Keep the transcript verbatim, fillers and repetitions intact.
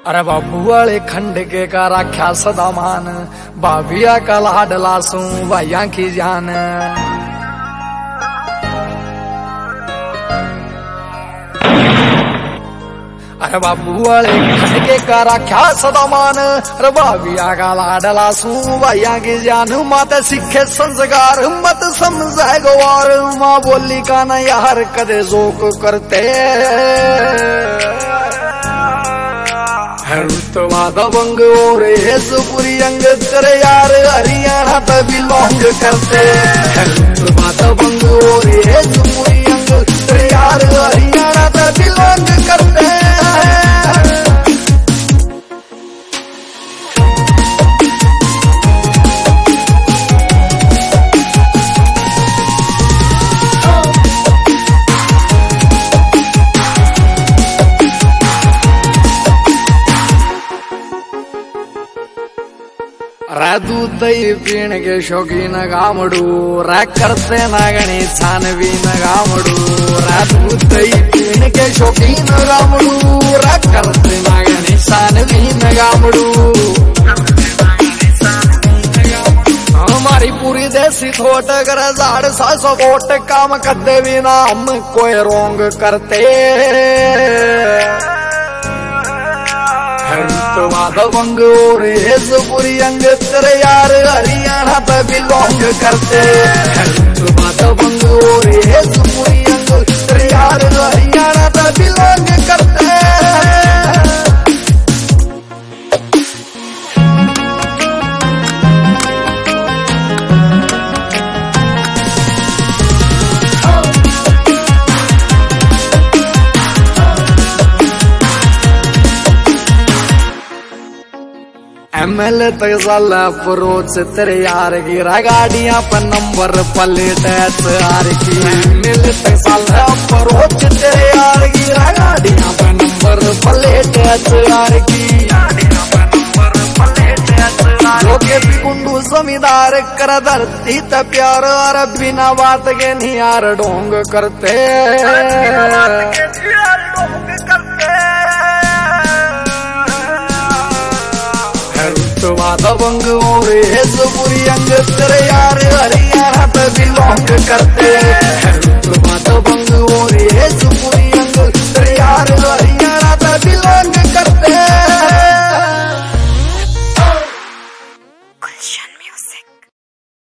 अरे बाबू वाले खंड के का राख्या सदा मान, बाबिया का लाडला सू भैया की जान। अरे बाबू वाले खंड के का राख्या सदा मान, अरे बाबिया का लाडला सू भैया की जान। माता सिखे संस्कार मत समझे गवार, माँ बोली का न यार कदे जोक करते। तो माता बंग और हेसपुरी अंग तेरे यार हरियाणा तो बिलोंग करते। तो माता बंग और हेसपुरी अंग तेरे यार हरियाणा तो बिलोंग करते। रा दूध दही पीण के शौकीन गामड़ू, रा करते नागणी छानबीन गामड़ू। रा दूध दही पीण के शौकीन गामड़ू, रा करते नागणी छानबीन गामड़ू। हमारी पूरी देसी थोट कर झाड़ सा सपोट, काम करते बिना हम कोई रोंग करते। तो माता बंग और हेसपुरी अंग तेरे यार हरियाणा तो बिलोंग करते। तो माता बंग और हेसपुरी अंग तेरे यार हरियाणा तो बिलोंग करते। एमएल तक साल अप्रोच तेरे यार की गाड़ियां पर नंबर प्लेट आर की। एमएल तक साल अप्रोच तेरे यार की गाड़ियां पर नंबर प्लेट आर की। लोके पिकुंडू जमींदार कर धरती त प्यार, और बिना बात के नहीं यार ढोंग करते। तो माता बंग और हेसपुरी अंग तेरे यार